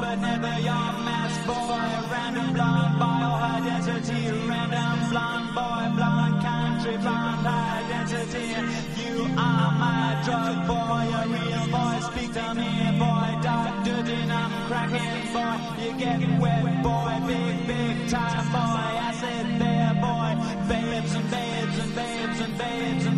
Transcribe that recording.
but never your mask, boy. Random blonde bioidentity, random blonde boy, blonde country, blonde identity. You are my drug boy, a real boy. Speak to me, boy. Dark, dirty, I'm cracking, boy. You get wet, boy. Big time, boy. I said there, boy. Babes and babes and babes and babes.